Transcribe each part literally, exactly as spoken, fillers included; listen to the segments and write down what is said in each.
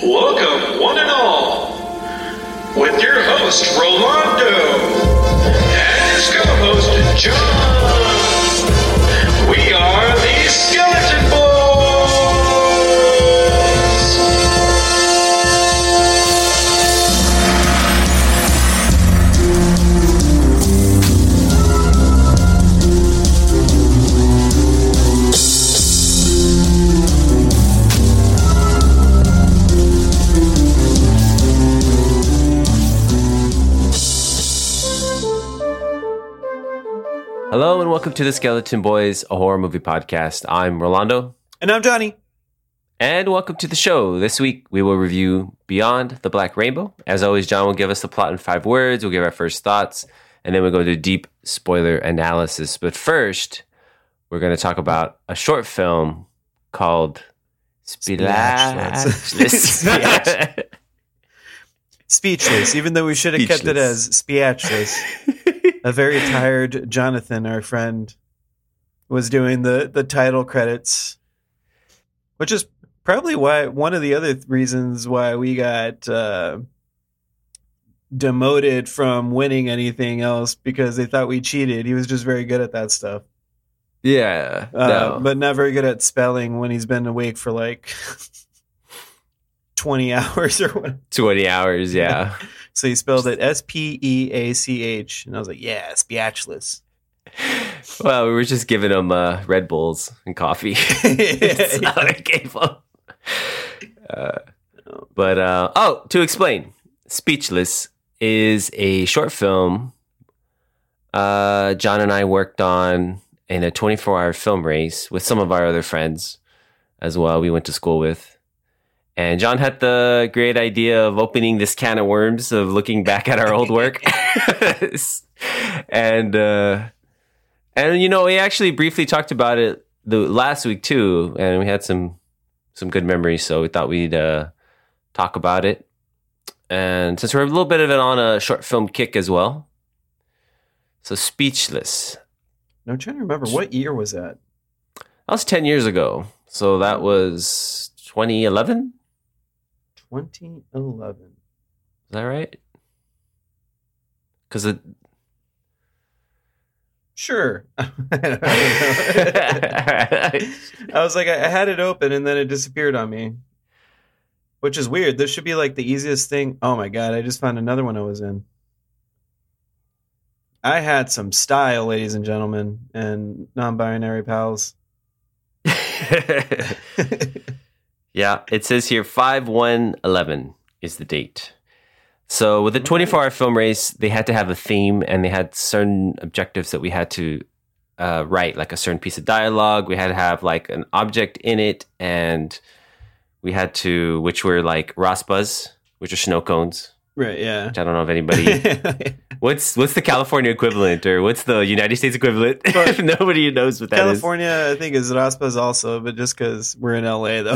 Welcome, one and all, with your host, Rolando, and his co-host, John. We are the Skeleton Boys! Hello and welcome to the Skeleton Boys, a horror movie podcast. I'm Rolando. And I'm Johnny. And welcome to the show. This week we will review Beyond the Black Rainbow. As always, John will give us the plot in five words. We'll give our first thoughts. And then we'll go to deep spoiler analysis. But first, we're going to talk about a short film called Speechless. Speechless, even though we should have kept it as Speechless. A very tired Jonathan, our friend, was doing the, the title credits, which is probably why one of the other reasons why we got uh, demoted from winning anything else, because they thought we cheated. He was just very good at that stuff. Yeah, uh, no. But not very good at spelling when he's been awake for like twenty hours or what. twenty hours, yeah. So he spelled it S P E A C H. And I was like, yeah, Speechless. Well, we were just giving him uh, Red Bulls and coffee. That's Yeah. how it gave him. Uh, but, uh, oh, to explain, Speechless is a short film uh, John and I worked on in a twenty-four hour film race with some of our other friends as well, we went to school with. And John had the great idea of opening this can of worms of looking back at our old work. and, uh, and, you know, we actually briefly talked about it the last week too. And we had some, some good memories. So we thought we'd, uh, talk about it. And since we're a little bit of it on a short film kick as well. So Speechless. I'm trying to remember, what year was that? That was ten years ago. So that was twenty eleven? twenty eleven. Is that right? Because it. Sure. I was like, I had it open and then it disappeared on me, which is weird. This should be like the easiest thing. Oh my God, I just found another one I was in. I had some style, ladies and gentlemen, and non-binary pals. Yeah, it says here five one eleven is the date. So with the twenty-four hour film race, they had to have a theme and they had certain objectives that we had to uh, write, like a certain piece of dialogue. We had to have like an object in it, and we had to, which were like Raspas, which are snow cones. Right, yeah. Which I don't know if anybody... what's what's the California equivalent, or what's the United States equivalent? Nobody knows what that California, is. California, I think, is Raspas also, but just because we're in L A, though.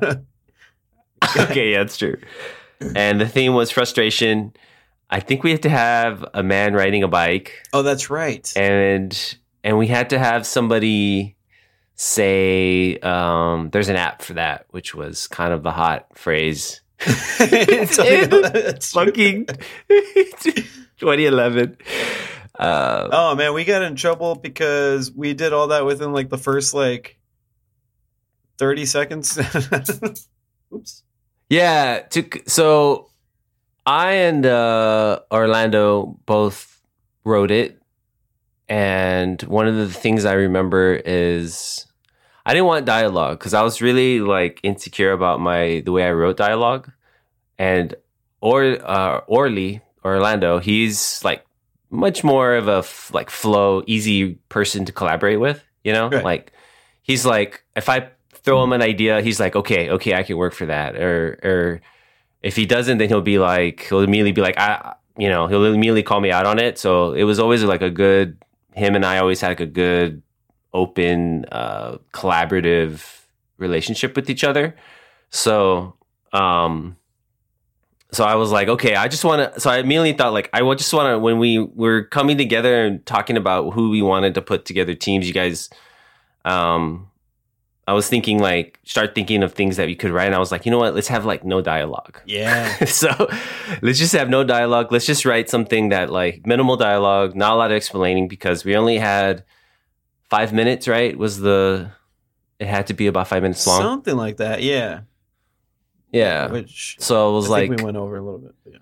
Okay, yeah, that's true. And the theme was frustration. I think we had to have a man riding a bike. Oh, that's right. And and we had to have somebody say, um, there's an app for that, which was kind of the hot phrase. It's it's fucking twenty eleven. Uh, oh man, we got in trouble because we did all that within like the first like thirty seconds. Oops. Yeah. To, so I and uh, Orlando both wrote it, and one of the things I remember is I didn't want dialogue because I was really like insecure about my the way I wrote dialogue. And or uh, Orly Orlando, he's like much more of a f- like flow, easy person to collaborate with. You know, right. Like he's like if I throw him an idea, he's like, okay, okay, I can work for that. Or or if he doesn't, then he'll be like, he'll immediately be like, I, you know, he'll immediately call me out on it. So it was always like a good. Him and I always had like a good, open, uh, collaborative relationship with each other. So, um, so I was like, okay, I just want to, so I immediately thought like, I just want to, when we were coming together and talking about who we wanted to put together teams, you guys, um, I was thinking like start thinking of things that we could write, and I was like, you know what? Let's have like no dialogue. Yeah. So let's just have no dialogue. Let's just write something that like minimal dialogue, not a lot of explaining, because we only had five minutes. Right? Was the it had to be about five minutes long, something like that? Yeah. Yeah. Which so it was I like think we went over a little bit. But yeah.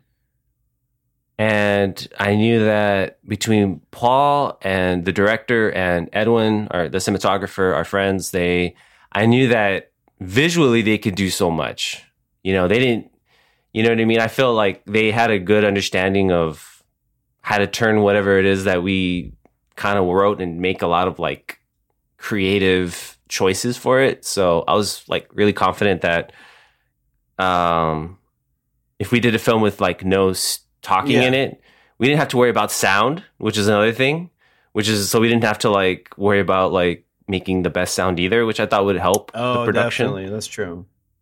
And I knew that between Paul and the director and Edwin, or the cinematographer, our friends, they, I knew that visually they could do so much. You know, they didn't, you know what I mean? I felt like they had a good understanding of how to turn whatever it is that we kind of wrote and make a lot of like creative choices for it. So I was like really confident that um, if we did a film with like no st- talking Yeah. in it, we didn't have to worry about sound, which is another thing, which is so we didn't have to like worry about like making the best sound either, which I thought would help Oh, the production. definitely. That's true.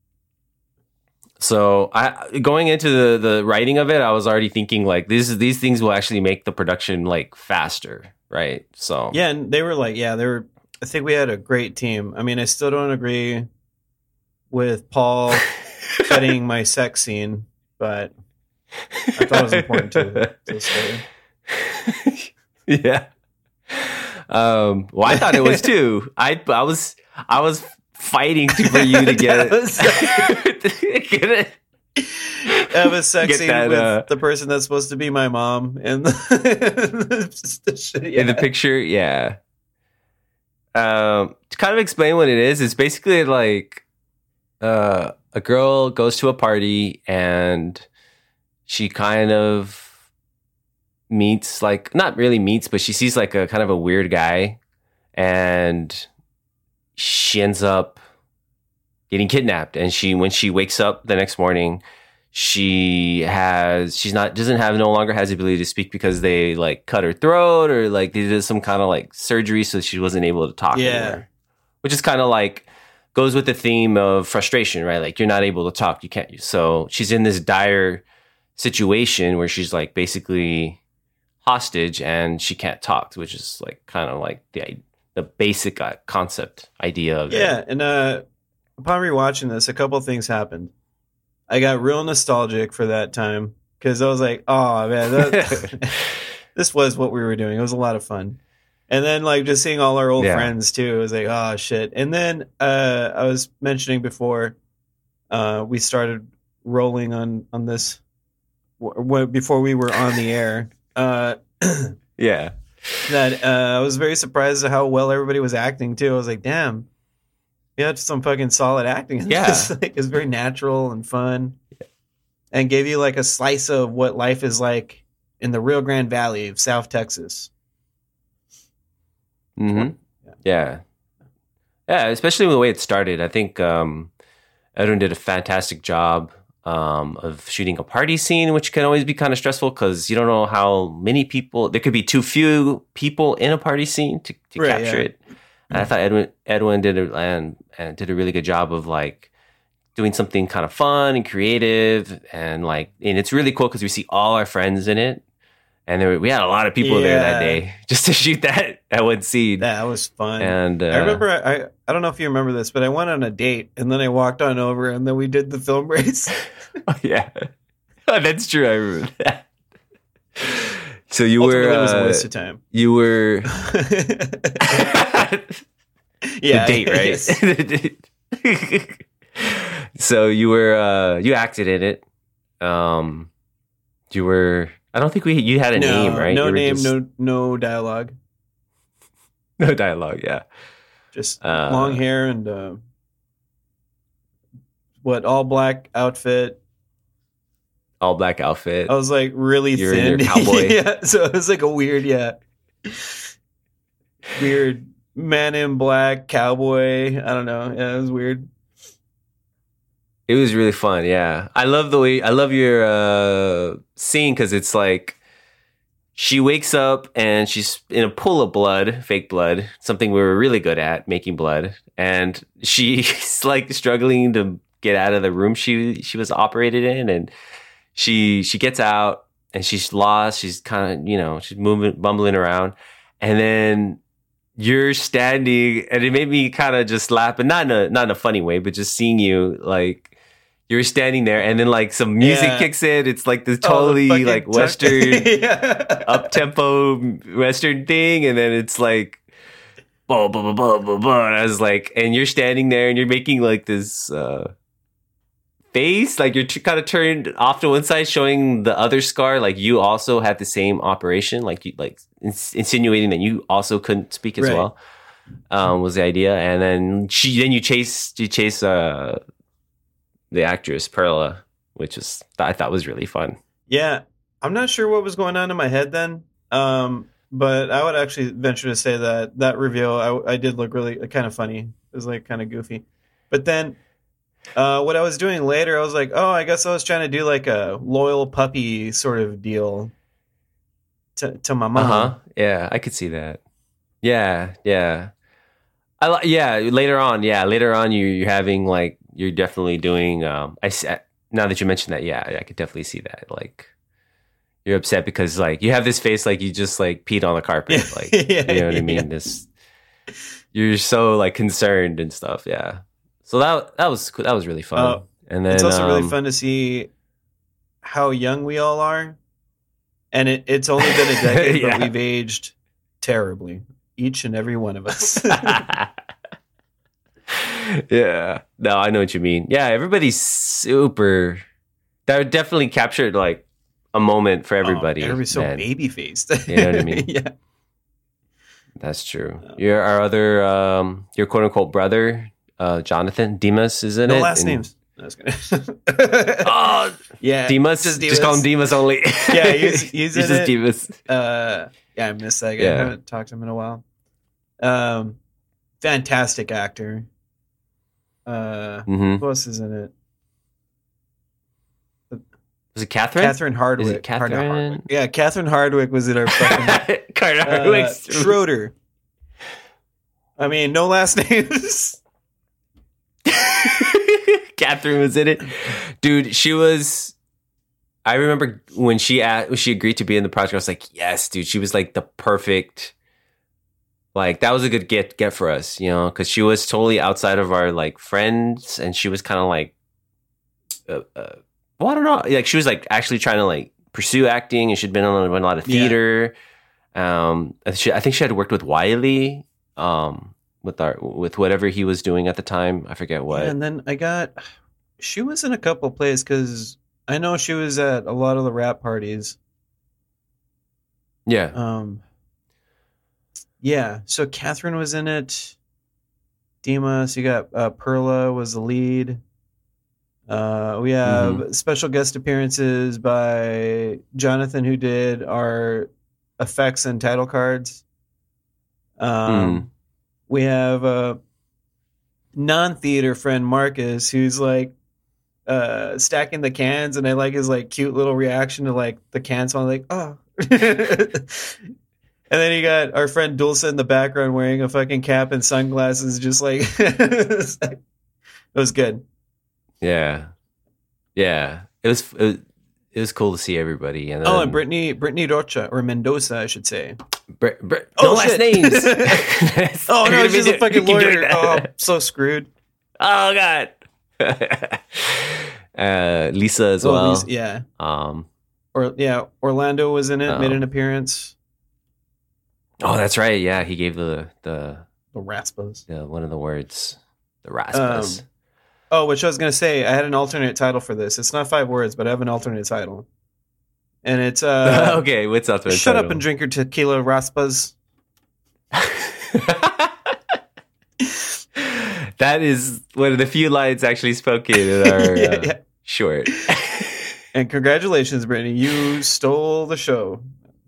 So I going into the the writing of it, I was already thinking like these these things will actually make the production like faster, right? So Yeah, and they were like, yeah, they were. I think we had a great team. I mean, I still don't agree with Paul cutting my sex scene, but I thought it was important to, to the story. Yeah. Um, well, I thought it was too. I I was I was fighting to, for you to get it. Get it. Have a sex Get scene that, with uh, the person that's supposed to be my mom in the, just the shit, yeah. In the picture, yeah. Um, to kind of explain what it is, it's basically like uh, a girl goes to a party and she kind of meets like not really meets, but she sees like a kind of a weird guy, and she ends up getting kidnapped. And she, when she wakes up the next morning, she has she's not doesn't have no longer has the ability to speak because they like cut her throat, or like they did some kind of like surgery, so she wasn't able to talk Yeah. anymore. Which is kind of like goes with the theme of frustration, right? Like you're not able to talk, you can't. So she's in this dire situation where she's like basically hostage and she can't talk, which is like kind of like the the basic uh, concept idea of Yeah, it. and uh, upon rewatching this, a couple things happened. I got real nostalgic for that time because I was like, "Oh man, that, this was what we were doing. It was a lot of fun." And then, like, just seeing all our old Yeah. friends too, I was like, "Oh shit!" And then uh, I was mentioning before uh, we started rolling on on this w- w- before we were on the air. Uh, Yeah. that uh, I was very surprised at how well everybody was acting too. I was like, damn, we had some fucking solid acting. in Yeah. this. Like, it was very natural and fun, and gave you like a slice of what life is like in the Rio Grande Valley of South Texas. hmm Yeah. Yeah, especially with the way it started. I think um, Edwin did a fantastic job um, of shooting a party scene, which can always be kind of stressful because you don't know how many people. There could be too few people in a party scene to, to Right, capture yeah. it. And I thought Edwin Edwin did a, and, and did a really good job of like doing something kind of fun and creative, and like and it's really cool because we see all our friends in it, and there, we had a lot of people there that Yeah. day just to shoot that that one scene. That was fun. And uh, I remember, I, I I don't know if you remember this, but I went on a date and then I walked on over and then we did the film race. Oh, yeah, oh, that's true. I remember that. So you Ultimately, were it was a uh, waste of time. you were Yeah, the date, right? yes. The date. So you were uh, you acted in it. Um, you were. I don't think we you had a no, name, right? No You were name, just- no no dialogue. no dialogue. Yeah. Just Uh, long hair and uh, what all black outfit. All black outfit. I was like really You're in thin. your cowboy. Yeah, so it was like a weird, yeah, weird man in black cowboy. I don't know. Yeah, it was weird. It was really fun. Yeah. I love the way, I love your uh, scene because it's like she wakes up and she's in a pool of blood, fake blood, something we were really good at, making blood. And she's like struggling to get out of the room she she was operated in. And she she gets out and she's lost. She's kind of, you know, she's moving, bumbling around. And then you're standing, and it made me kind of just laugh, but not in a not in a funny way, but just seeing you like. You're standing there, and then like some music yeah. kicks in. It's like this totally oh, like Western, yeah. up tempo Western thing, and then it's like, blah blah blah blah blah blah. And I was like, and you're standing there, and you're making like this uh, face, like you're t- kind of turned off to one side, showing the other scar. Like you also had the same operation, like you like ins- insinuating that you also couldn't speak as right. well. Um, was the idea, and then she then you chase you chase. Uh, the actress Perla, which is I thought was really fun. Yeah, I'm not sure what was going on in my head then, um, but I would actually venture to say that that reveal I, I did look really kind of funny. It was like kind of goofy, but then uh, what I was doing later, I was like, oh, I guess I was trying to do like a loyal puppy sort of deal to to my mom. Uh-huh. Yeah, I could see that. Yeah, yeah. I li- yeah. Later on, yeah. Later on, you you're having like. You're definitely doing. Um, I now that you mentioned that, yeah, I could definitely see that. Like, you're upset because like you have this face like you just like peed on the carpet, like yeah, you know what I mean. Yeah. This, you're so like concerned and stuff. Yeah. So that that was that was really fun. Uh, and then it's also um, really fun to see how young we all are, and it, it's only been a decade, yeah. but we've aged terribly, each and every one of us. Yeah, no, I know what you mean. Yeah, everybody's super. That definitely captured like a moment for everybody. Oh, everybody's so baby faced. You know what I mean? Yeah, that's true. Um, your our other, um, your quote unquote brother, uh, Jonathan Dimas, is in no it. last and, names. No, I was gonna... oh, yeah, Dimas. Just, Dimas. Just call him Dimas only. Yeah, he's, he's, he's just it. Dimas. Uh, yeah, I missed that guy. Yeah. I haven't talked to him in a while. Um, fantastic actor. Uh, mm-hmm. Who else is in it? Was it Catherine? Catherine Hardwick. Is it Catherine? Hardwick. Yeah, Catherine Hardwick was in our fucking Catherine uh, Hardwick. Schroeder. I mean, no last names. Catherine was in it, dude. She was. I remember when she asked, when she agreed to be in the project. I was like, yes, dude. She was like the perfect. Like that was a good get get for us, you know, because she was totally outside of our like friends, and she was kind of like, uh, uh, well, I don't know, like she was like actually trying to like pursue acting, and she'd been on a lot of theater. Yeah. Um, she, I think she had worked with Wiley, um, with our with whatever he was doing at the time. I forget what. Yeah, and then I got, she was in a couple plays because I know she was at a lot of the rap parties. Yeah. Um. Yeah, so Catherine was in it. Dimas, you got uh, Perla was the lead. Uh, we have mm-hmm. special guest appearances by Jonathan, who did our effects and title cards. Um, mm. We have a non-theater friend, Marcus, who's like uh, stacking the cans, and I like his like cute little reaction to like the cans falling, like, oh. And then you got our friend Dulce in the background wearing a fucking cap and sunglasses, just like it was good. Yeah, yeah, it was. It was, it was cool to see everybody. And then, oh, and Brittany, Brittany Rocha or Mendoza, I should say. Br- Br- no oh, last names. Oh no, she's a fucking lawyer. Oh, so screwed. Oh god. uh, Lisa as oh, well. Lisa, yeah. Um. Or yeah, Orlando was in it, um, made an appearance. Oh, that's right. Yeah, he gave the the the raspas. Yeah, one of the words, the raspas. Um, oh, which I was gonna say, I had an alternate title for this. It's not five words, but I have an alternate title, and it's uh okay. What's alternate? Shut title? Up and drink your tequila, raspas. That is one of the few lines actually spoken in our yeah, uh, yeah. short. And congratulations, Brittany, you stole the show.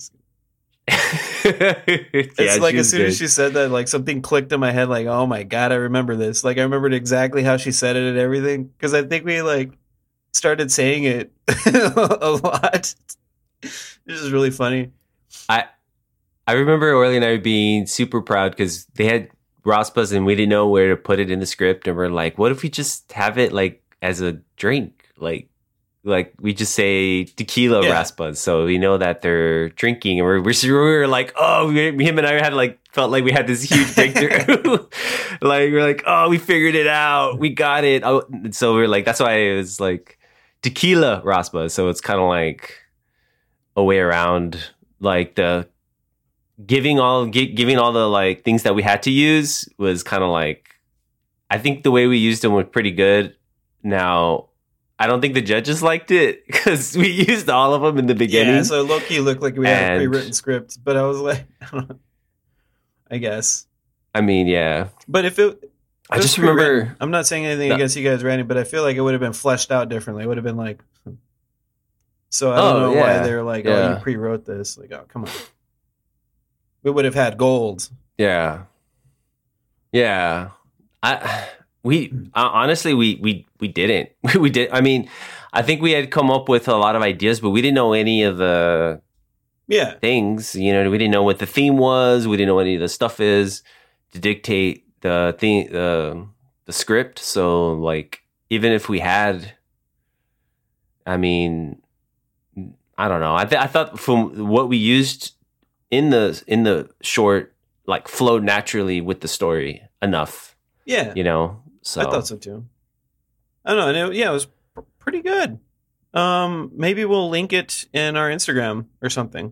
It's yeah, like as soon good. as she said that, like something clicked in my head, like, oh my god, I remember this. Like I remembered exactly how she said it and everything, because I think we like started saying it a lot. This is really funny. I I remember Orly and I being super proud because they had raspas and we didn't know where to put it in the script, and we're like, what if we just have it like as a drink, like. Like we just say tequila yeah. raspas, so we know that they're drinking, and we're we're, we're like, oh, we, him and I had like felt like we had this huge breakthrough. Like we're like, oh, we figured it out, we got it. Oh, so we're like, that's why it was like tequila raspa. So it's kind of like a way around like the giving all gi- giving all the like things that we had to use was kind of like, I think the way we used them was pretty good. Now I don't think the judges liked it because we used all of them in the beginning. Yeah, so low-key looked like we had And- a pre-written script, but I was like, I don't know. I guess. I mean, yeah. But if it, it I was just pre-written, remember. I'm not saying anything No. against you guys writing, but I feel like it would have been fleshed out differently. It would have been like, so I don't Oh, know yeah. why they're like, oh, Yeah. you pre-wrote this. Like, oh, come on. We would have had gold. Yeah, yeah. I we uh, honestly we we we didn't. We did. I mean, I think we had come up with a lot of ideas, but we didn't know any of the Yeah. things. You know, we didn't know what the theme was. We didn't know what any of the stuff is to dictate the theme, the the script. So, like, even if we had, I mean, I don't know. I th- I thought from what we used in the in the short, like, flowed naturally with the story enough. Yeah. You know. So I thought so too. I don't know. And it, yeah, it was pr- pretty good. Um, maybe we'll link it in our Instagram or something.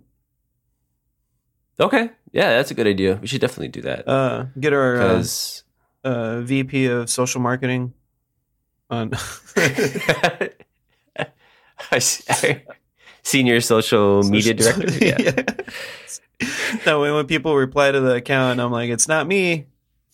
Okay. Yeah, that's a good idea. We should definitely do that. Uh, get our uh, Because uh, V P of social marketing on. senior social media director. Yeah. yeah. That way, when people reply to the account, I'm like, it's not me.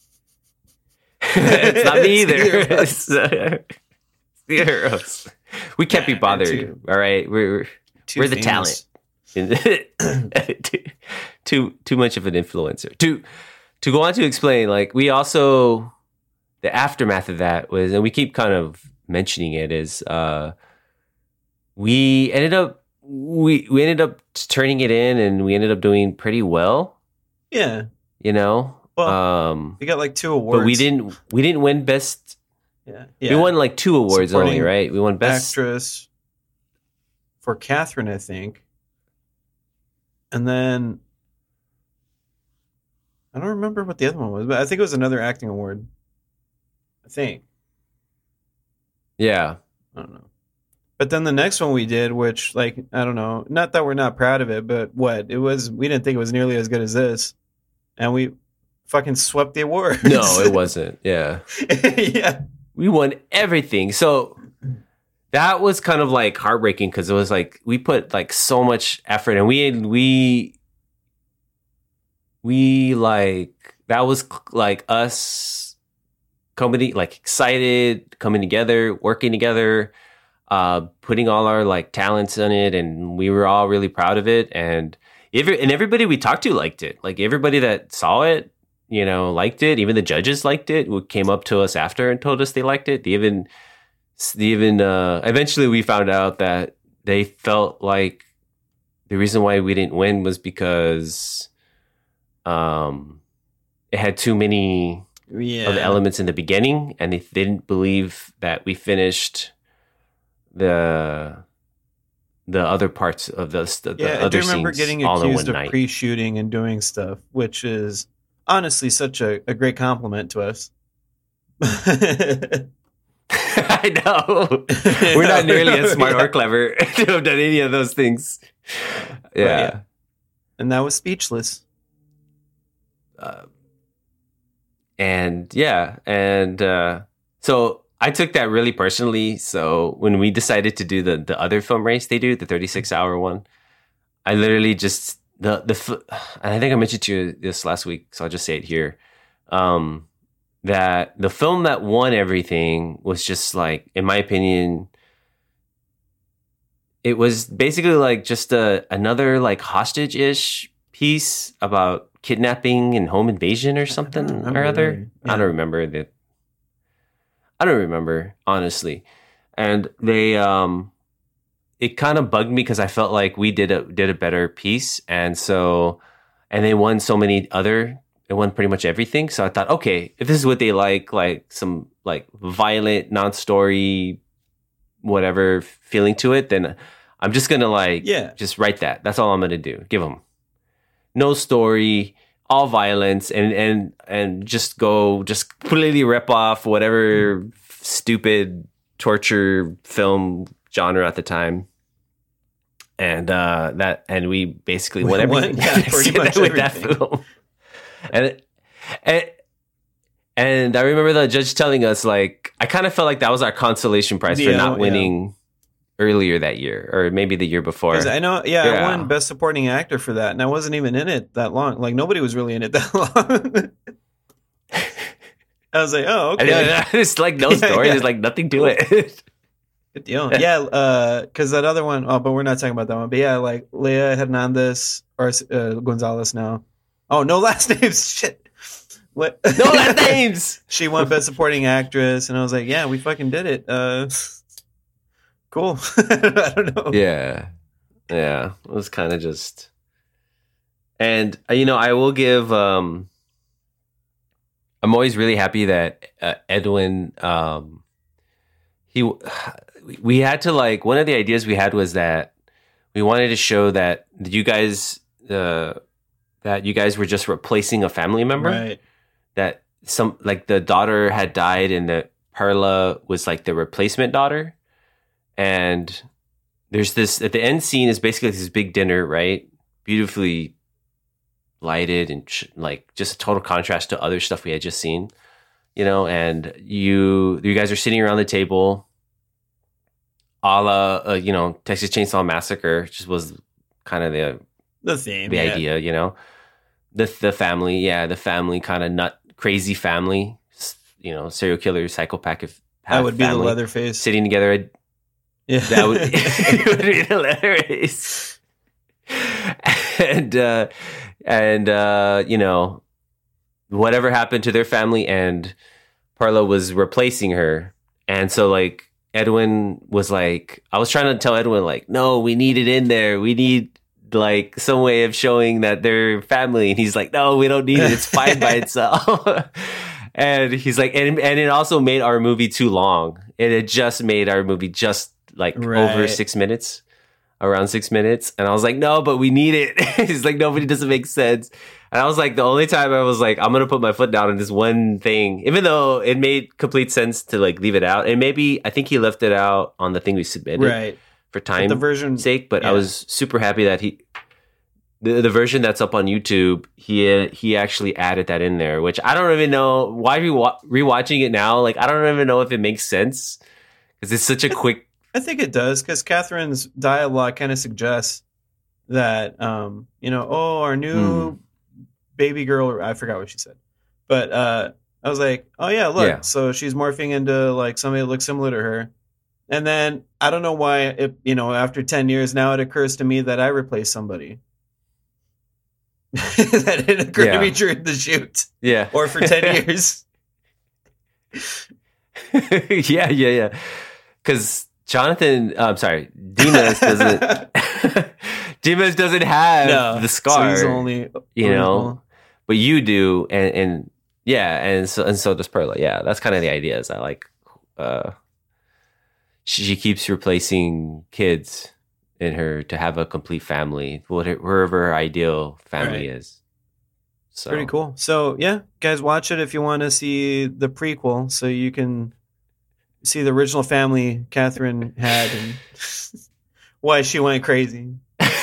It's not me either. It's neither of us. It's, uh, it's neither of us. We can't be Yeah, bothered. too. All right, we're Too we're the famous. talent. too, too too much of an influencer. To to go on to explain, like, we also, the aftermath of that was, and we keep kind of mentioning it, is uh, we ended up we we ended up turning it in, and we ended up doing pretty well. Yeah, You know, Well, um, we got like two awards, but we didn't we didn't win best. Yeah, We yeah. won like two awards Supporting only, right? We won best. actress for Catherine, I think, and then I don't remember what the other one was, but I think it was another acting award. I think Yeah. I don't know. But then the next one we did, which, like, I don't know, not that we're not proud of it, but what it was, we didn't think it was nearly as good as this, and we fucking swept the award. No, it wasn't. Yeah. Yeah, We won everything. So that was kind of like heartbreaking because it was like we put like so much effort, and we we we like that was like us coming, like, excited, coming together, working together, uh, putting all our like talents in it, and we were all really proud of it. And every and everybody we talked to liked it. Like, everybody that saw it, you know, liked it. Even the judges liked it. Who came up to us after and told us they liked it. They even, they even, uh, eventually we found out that they felt like the reason why we didn't win was because, um, it had too many yeah. of the elements in the beginning, and they, they didn't believe that we finished the the other parts of the, the, the Yeah, I other do remember scenes getting all in accused one of night. pre-shooting and doing stuff, which is honestly such a, a great compliment to us. I know. We're not nearly as smart Yeah. or clever to have done any of those things. Yeah. yeah. And that was speechless. Uh, and yeah. And uh, so I took that really personally. So when we decided to do the, the other film race they do, the thirty-six hour one, I literally just, the, the, f- and I think I mentioned to you this last week, so I'll just say it here. Um, that the film that won everything was just like, in my opinion, it was basically like just a another like hostage-ish piece about kidnapping and home invasion or something remember or other. really. I Yeah. don't remember that. I don't remember, honestly. And they um it kind of bugged me because I felt like we did a did a better piece, and so and they won so many other It won pretty much everything. So I thought, okay, if this is what they like, like some like violent, non-story, whatever feeling to it, then I'm just gonna like, Yeah. just write that. That's all I'm gonna do. Give them no story, all violence and and and just go just completely rip off whatever stupid torture film genre at the time. And uh, that, and we basically won everything yeah, pretty much with everything. that film. And, and and I remember the judge telling us, like, I kind of felt like that was our consolation prize for Yeah, not yeah. winning earlier that year, or maybe the year before. 'Cause I know, yeah, Yeah. I won Best Supporting Actor for that, and I wasn't even in it that long. Like, nobody was really in it that long. I was like, oh, I okay. know, it's like no Yeah, story. yeah. There's like nothing to it. Good deal. Yeah, because that other one, oh, but we're not talking about that one. But yeah, like Leia Hernandez, or uh, Gonzalez now. Oh, no last names. Shit. What? No last names. She won Best Supporting Actress, and I was like, yeah, we fucking did it. Uh, cool. I don't know. Yeah. Yeah. It was kind of just. And, uh, you know, I will give. Um, I'm always really happy that uh, Edwin. Um, he. We had to, like, one of the ideas we had was that we wanted to show that you guys. Uh, that you guys were just replacing a family member. Right. That some, like, the daughter had died and that Perla was like the replacement daughter. And there's this, at the end scene is basically this big dinner, right? Beautifully lighted and sh- like just a total contrast to other stuff we had just seen, you know, and you, you guys are sitting around the table a la, uh, you know, Texas Chainsaw Massacre, just was kind of the, The theme. the yeah. idea, you know, the, the family, yeah, the family kind of nut, crazy family, s- you know, serial killer, psychopath. That would be the family Leatherface. sitting together. Yeah. That would, it would be hilarious. And, uh, and, uh, you know, whatever happened to their family, and Parla was replacing her. And so, like, Edwin was like, I was trying to tell Edwin, like, no, we need it in there. We need, like, some way of showing that they're family. And he's like, no, we don't need it. It's fine by itself. And he's like, and, and it also made our movie too long. It had just made our movie just, like, Right. over six minutes. Around six minutes. And I was like, no, but we need it. He's like, nobody doesn't make sense. And I was like, the only time I was like, I'm going to put my foot down on this one thing, even though it made complete sense to, like, leave it out. And maybe, I think he left it out on the thing we submitted Right. for But time the version. sake. But I yeah. was super happy that he, the, the version that's up on YouTube, he he actually added that in there, which I don't even know why re rewatching it now. Like, I don't even know if it makes sense because it's such a quick. I think it does, because Catherine's dialogue kind of suggests that, um, you know, oh, our new Hmm. baby girl, I forgot what she said. But uh, I was like, oh, yeah, look. Yeah. So she's morphing into, like, somebody that looks similar to her. And then I don't know why, it, you know, after ten years, now it occurs to me that I replaced somebody. That didn't occur Yeah. to me during the shoot Yeah. or for ten years. yeah, yeah, yeah. Because Jonathan, uh, I'm sorry, Dimas doesn't. Dimas doesn't have No. the So scar, he's only you know, original. but you do, and and yeah, and so and so does Perla. Yeah, that's kind of the idea. Is that, like, uh, she, she keeps replacing kids in her to have a complete family, wherever her ideal family Right. is. So Pretty cool. So yeah, guys, watch it if you want to see the prequel, so you can see the original family Catherine had and why she went crazy.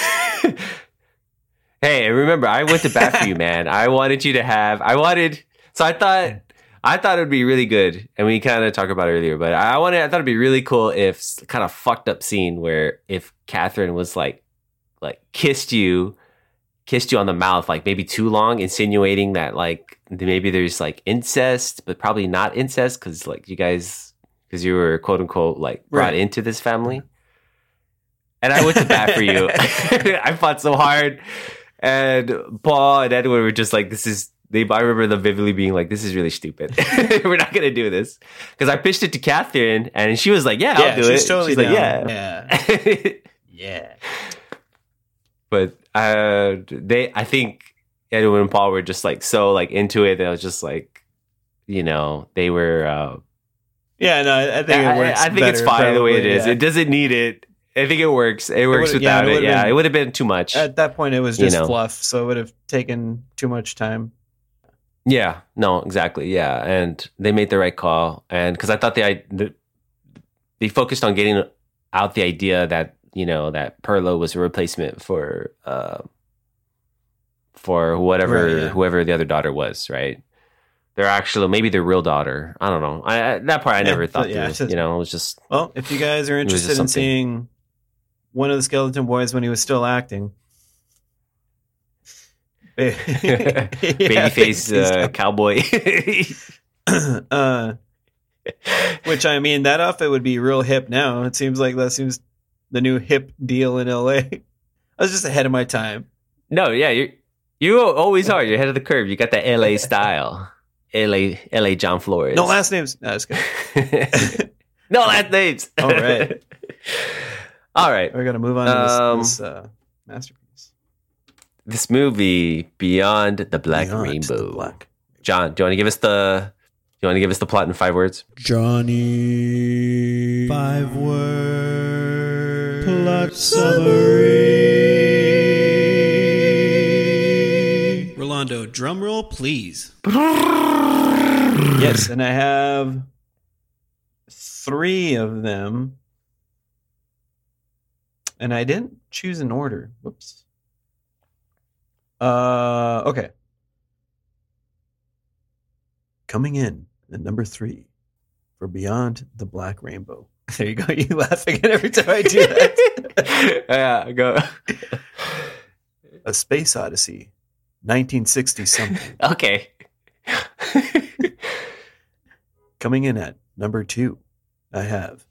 Hey, remember, I went to bat for you, man. I wanted you to have. I wanted. So I thought. I thought it would be really good, and we kind of talked about it earlier. But I wanted. I thought it'd be really cool if kind of fucked up scene where if Catherine was like, like kissed you, kissed you on the mouth, like maybe too long, insinuating that like maybe there's like incest, but probably not incest because like you guys, because you were quote unquote like brought Right. into this family. And I went to bat for you. I fought so hard. And Paul and Edward were just like, this is, they, I remember them vividly being like, this is really stupid. We're not going to do this. Because I pitched it to Catherine and she was like, yeah, I'll do she's it. totally she's like, down. yeah. Yeah. Yeah. But uh, they, I think Edward and Paul were just like, so like into it. They was just like, you know, they were, uh, Yeah, no, I I think I, it works. I think it's better, fine the way it probably, is. yeah. It doesn't need it. I think it works. It works it without yeah, it. it. Yeah, been, it would have been too much. At that point, it was just you know. fluff, so it would have taken too much time. Yeah, no, exactly. Yeah, and they made the right call, and because I thought they, the they focused on getting out the idea that you know that Perlo was a replacement for uh, for whatever Right, yeah. whoever the other daughter was, right? They're actually maybe their real daughter. I don't know. I, I that part I Yeah, never thought but yeah, through. it's just- you know, it was just Well, if you guys are was just interested in something. seeing one of the Skeleton Boys when he was still acting, ba- Yeah, babyface uh, cowboy. uh, which I mean, that outfit would be real hip now. It seems like that seems the new hip deal in L A. I was just ahead of my time. No, yeah, you you always are. You're ahead of the curve. You got the L A style. L A L A John Flores. No last names. No, just kidding. No last names. All right. All right. We're gonna move on to Um, this, this uh, masterpiece. This movie, Beyond the Black Beyond Rainbow. the Black. John, do you want to give us the do you want to give us the plot in five words? Johnny. Five word plot summary. Rolando, drum roll, please. Yes, and I have three of them. And I didn't choose an order. Whoops. Uh, okay. Coming in at number three for Beyond the Black Rainbow. There you go. You laughing at every time I do that. Yeah, go. A Space Odyssey, nineteen sixty something. Okay. Coming in at number two, I have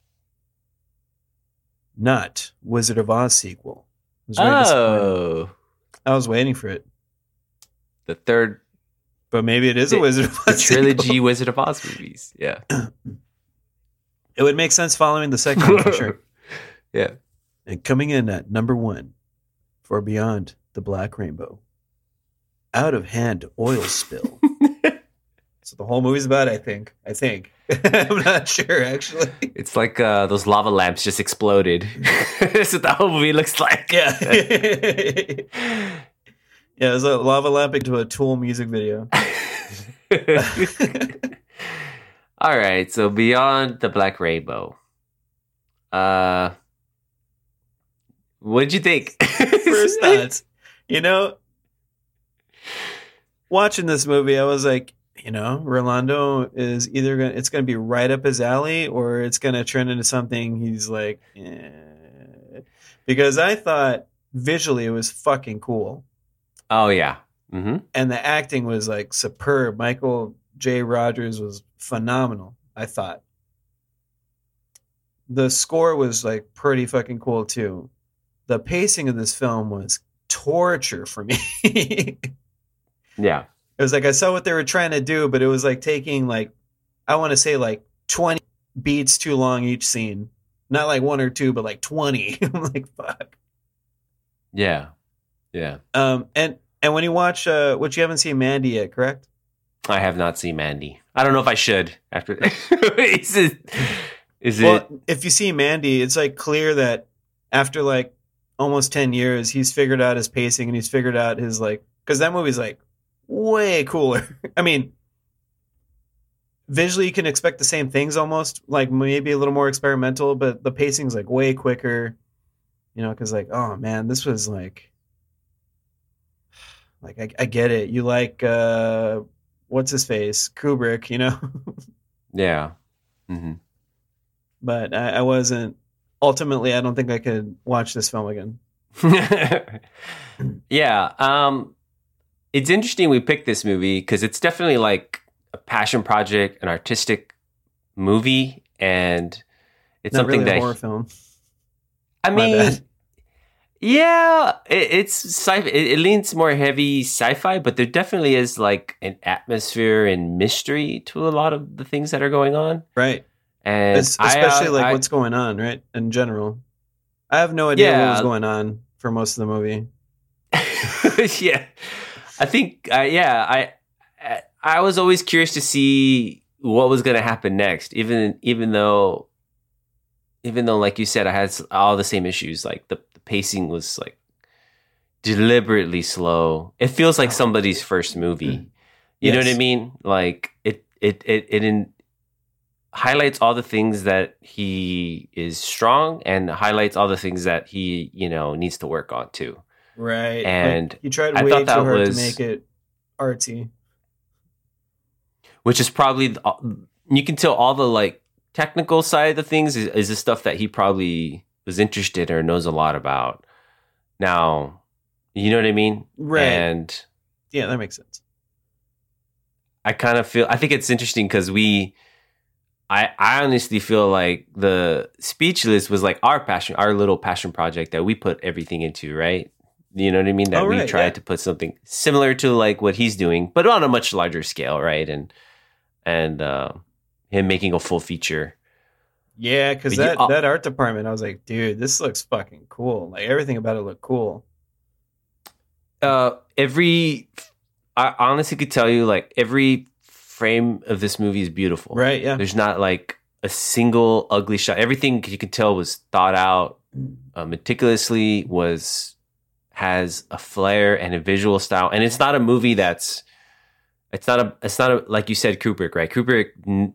not Wizard of Oz sequel. I was very disappointed. Oh, I was waiting for it, the third but maybe it is a The- Wizard of the Oz trilogy sequel. Wizard of Oz movies. Yeah. It would make sense following the second one for sure. Yeah. And coming in at number one for Beyond the Black Rainbow, Out of Hand Oil Spill. So the whole movie's about, I think. I think. I'm not sure, actually. It's like uh, those lava lamps just exploded. That's what the whole movie looks like. Yeah. Yeah, it was a lava lamp into a Tool music video. All right, so Beyond the Black Rainbow. Uh, what did you think? First thoughts. You know, watching this movie, I was like, you know, Rolando is either going to, it's going to be right up his alley or it's going to turn into something he's like, eh. Because I thought visually it was fucking cool. Oh yeah. Mm-hmm. And the acting was like superb. Michael J. Rogers was phenomenal, I thought. The score was like pretty fucking cool too. The pacing of this film was torture for me. It Yeah. was like I saw what they were trying to do, but it was like taking like, I want to say like twenty beats too long each scene. Not like one or two, but like twenty. I'm like, fuck. Yeah. Yeah. Um, and and when you watch, uh, which you haven't seen Mandy yet, correct? I have not seen Mandy. I don't know if I should after that. is it? Is Well, it? if you see Mandy, it's like clear that after like almost ten years, he's figured out his pacing and he's figured out his like, because that movie's like way cooler. I mean, visually you can expect the same things almost, like maybe a little more experimental, but the pacing's like way quicker, you know, because like, oh man, this was like, like I, I get it. You like, uh, what's his face? Kubrick, you know? Yeah. Mm-hmm. But I, I wasn't, ultimately, I don't think I could watch this film again. Yeah. Um, it's interesting we picked this movie because it's definitely like a passion project, an artistic movie, and it's Not something really a that horror film. I My mean, bad. yeah, it, it's sci. It, it leans more heavy sci-fi, but there definitely is like an atmosphere and mystery to a lot of the things that are going on. Right. And Es- I, Especially uh, like I- what's going on, right? In general. I have no idea what Yeah. was going on for most of the movie. yeah, I think, uh, yeah, I, I, I was always curious to see what was going to happen next, even, even though even though, like you said, I had all the same issues. Like the, the pacing was like deliberately slow. It feels like somebody's first movie. You yes. know what I mean? Like it, it, it, it in, highlights all the things that he is strong and highlights all the things that he, you know, needs to work on too. Right. And like, he tried I way thought too that hard was, to make it artsy. Which is probably, you can tell all the like technical side of things is, is the stuff that he probably was interested or knows a lot about. Now, you know what I mean? Right. And yeah, that makes sense. I kind of feel, I think it's interesting because we, I, I honestly feel like the Speechless was like our passion, our little passion project that we put everything into, right? You know what I mean? That oh, right, we tried yeah. to put something similar to like what he's doing, but on a much larger scale, right? And and uh, him making a full feature. Yeah, because that, you, uh, that art department, I was like, dude, this looks fucking cool. Like everything about it looked cool. Uh, every, I honestly could tell you, like every frame of this movie is beautiful. Right, yeah. There's not like a single ugly shot. Everything you can tell was thought out uh, meticulously, was has a flair and a visual style. And it's not a movie that's it's not a it's not a like you said, Kubrick, right? Kubrick n-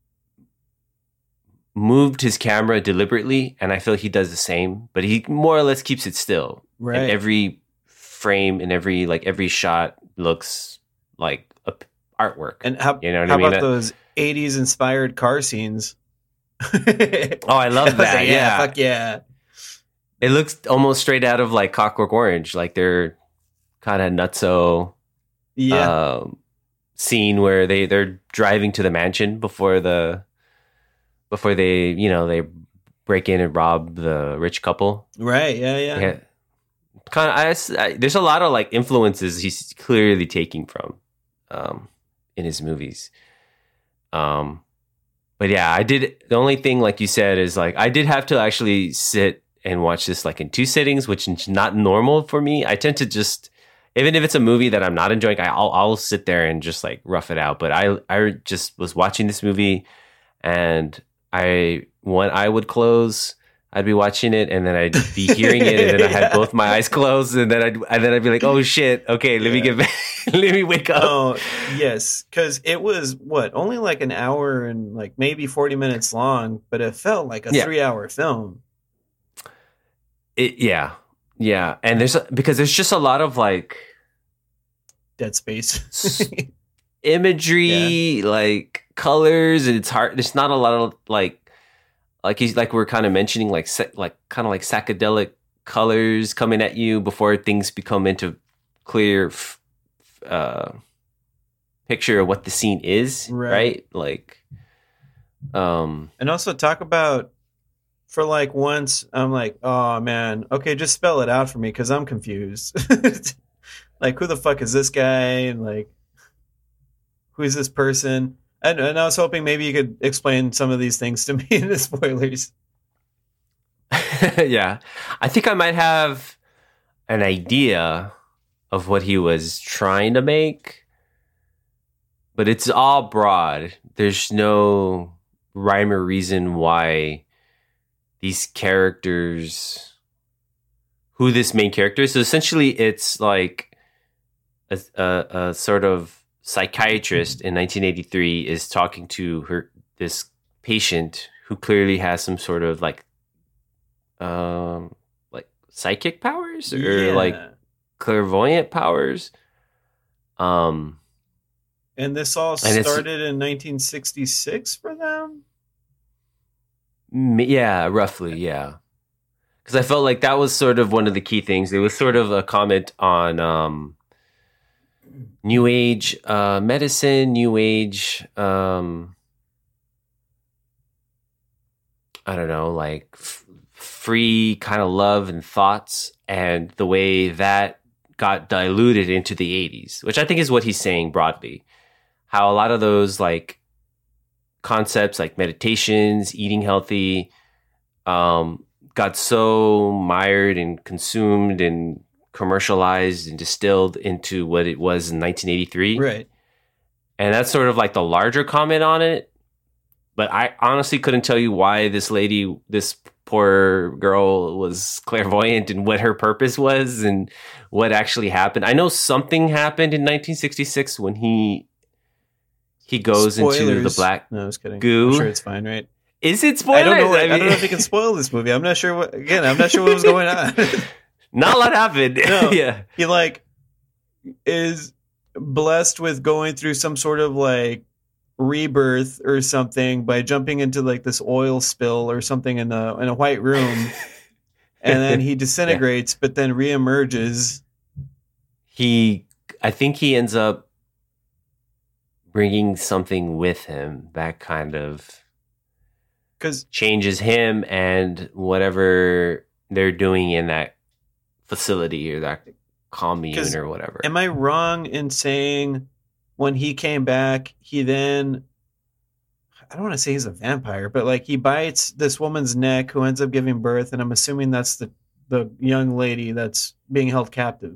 moved his camera deliberately, and I feel he does the same, but he more or less keeps it still. Right. And every frame and every like every shot looks like a artwork. And how, you know what how I mean? about those eighties inspired car scenes? Oh, I love that. Like, yeah, yeah. Fuck yeah. It looks almost straight out of like Clockwork Orange. Like they're kind of nutso yeah. um, scene where they, they're driving to the mansion before the before they, you know, they break in and rob the rich couple. Right. Yeah. Yeah. yeah. Kind of, I, I, there's a lot of like influences he's clearly taking from um, in his movies. Um, but yeah, I did. The only thing, like you said, is like I did have to actually sit and watch this like in two sittings, which is not normal for me. I tend to just, even if it's a movie that I'm not enjoying, I'll I'll sit there and just like rough it out. But I I just was watching this movie, and I when I would close, I'd be watching it, and then I'd be hearing it, and then I had both my eyes closed, and then I'd and then I'd be like, "Oh shit! Okay, let yeah. me get back. Let me wake up." Oh yes, because it was what only like an hour and like maybe forty minutes long, but it felt like a yeah. three-hour film. It, yeah, yeah, and there's because there's just a lot of like Dead Space imagery, yeah. like colors, and it's hard. There's not a lot of like. Like he's like we're kind of mentioning like like kind of like psychedelic colors coming at you before things become into clear uh, picture of what the scene is, right. right? Like, um, and also talk about for like once I'm like, oh man, okay, just spell it out for me because I'm confused. Like, who the fuck is this guy? And like, who is this person? And, and I was hoping maybe you could explain some of these things to me in the spoilers. Yeah. I think I might have an idea of what he was trying to make, but it's all broad. There's no rhyme or reason why these characters, who this main character is. So essentially it's like a, a, a sort of psychiatrist in nineteen eighty-three is talking to her this patient who clearly has some sort of like um like psychic powers or yeah. like clairvoyant powers. Um and this all started in nineteen sixty-six for them? Yeah, roughly, yeah. Because I felt like that was sort of one of the key things. It was sort of a comment on um New Age uh, medicine, New Age, um, I don't know, like f- free kind of love and thoughts, and the way that got diluted into the eighties, which I think is what he's saying broadly. How a lot of those like concepts like meditations, eating healthy, um, got so mired and consumed and commercialized and distilled into what it was in nineteen eighty-three. Right. And that's sort of like the larger comment on it. but I honestly couldn't tell you why this lady, this poor girl, was clairvoyant and what her purpose was and what actually happened. I know something happened in nineteen sixty-six when he he goes Spoilers. into the black No, I was kidding. goo. I'm sure it's fine, right? Is it spoilers? I don't know. What, I, I mean, don't know if you can spoil this movie. I'm not sure what. Again, I'm not sure what was going on. not a lot happened. No. Yeah. He like is blessed with going through some sort of like rebirth or something by jumping into like this oil spill or something in a in a white room, and then he disintegrates, yeah. but then reemerges. He, I think he ends up bringing something with him that kind of because changes him and whatever they're doing in that facility or that commune or whatever. Am I wrong in saying when he came back, he then, I don't want to say he's a vampire, but like he bites this woman's neck who ends up giving birth, and I'm assuming that's the, the young lady that's being held captive.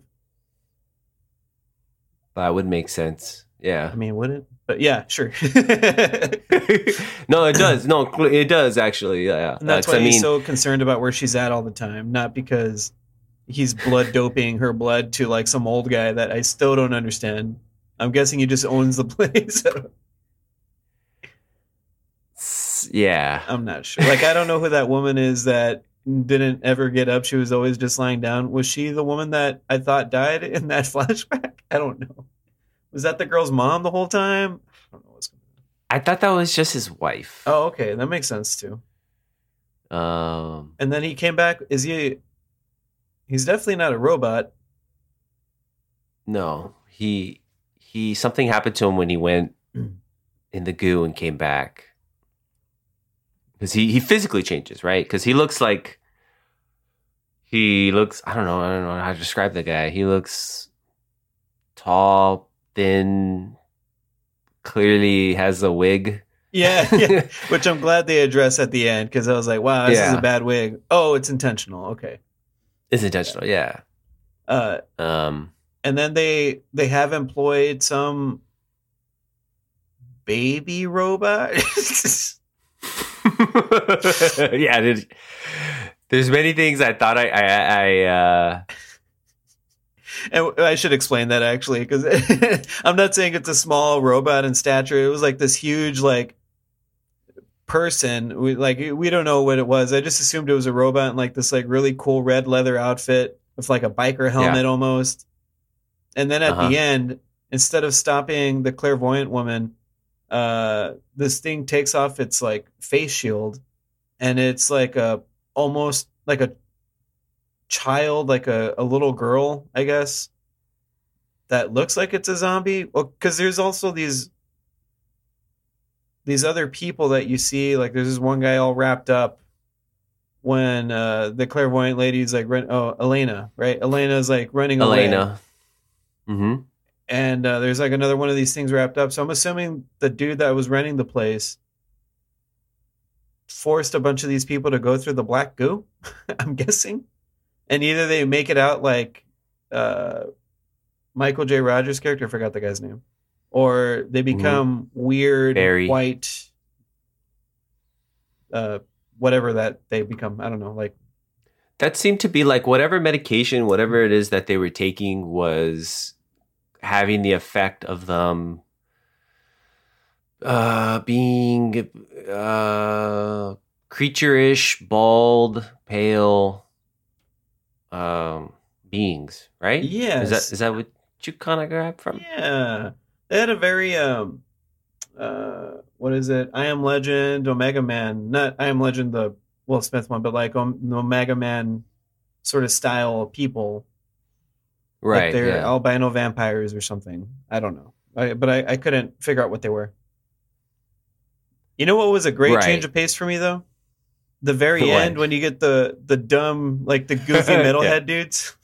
That would make sense. Yeah. I mean, would it? But yeah, sure. No, it does. No, it does actually. Yeah. And that's why why he's I mean, so concerned about where she's at all the time, not because he's blood doping her blood to like some old guy that I still don't understand. I'm guessing he just owns the place. Yeah. I'm not sure. Like, I don't know who that woman is that didn't ever get up. She was always just lying down. Was she the woman that I thought died in that flashback? I don't know. Was that the girl's mom the whole time? I don't know what's going on. I thought that was just his wife. Oh, okay. That makes sense too. Um, and then he came back. Is he... He's definitely not a robot. No. He... He... Something happened to him when he went in the goo and came back. Because he, he physically changes, right? Because he looks like... He looks... I don't know. I don't know how to describe the guy. He looks tall, thin, clearly has a wig. Yeah, yeah. Which I'm glad they address at the end, because I was like, wow, this yeah. is a bad wig. Oh, it's intentional. Okay. It's intentional, yeah. Uh, um, and then they they have employed some baby robot. yeah, there's, there's many things I thought I... I, I uh... And I should explain that actually, because I'm not saying it's a small robot in stature. It was like this huge, like, person. We like we don't know what it was. I just assumed it was a robot in like this like really cool red leather outfit with like a biker helmet yeah. almost. And then at uh-huh. the end, instead of stopping the clairvoyant woman, uh, this thing takes off its like face shield, and it's like a almost like a child, like a, a little girl, I guess, that looks like it's a zombie. Well, because there's also these these other people that you see, like there's this one guy all wrapped up when uh, the clairvoyant lady's like, run- oh, Elena, right? Elena's like running away. Elena. Mm-hmm. And uh, there's like another one of these things wrapped up. So I'm assuming the dude that was running the place forced a bunch of these people to go through the black goo, I'm guessing. And either they make it out like uh, Michael J. Rogers' character, I forgot the guy's name, or they become mm-hmm. weird Barry. white, uh, whatever that they become. I don't know. Like that seemed to be like whatever medication, whatever it is that they were taking was having the effect of them uh, being uh, creature-ish, bald, pale. Um, beings, right? Yeah. Is that is that what you kind of grab from? Yeah. They had a very um, uh, what is it? I Am Legend, Omega Man. Not I Am Legend, the Will Smith one, but like um, the Omega Man sort of style of people. Right. Like they're yeah. albino vampires or something. I don't know, I, but I, I couldn't figure out what they were. You know what was a great right. change of pace for me though? The very what? end when you get the the dumb, like the goofy metalhead yeah. dudes.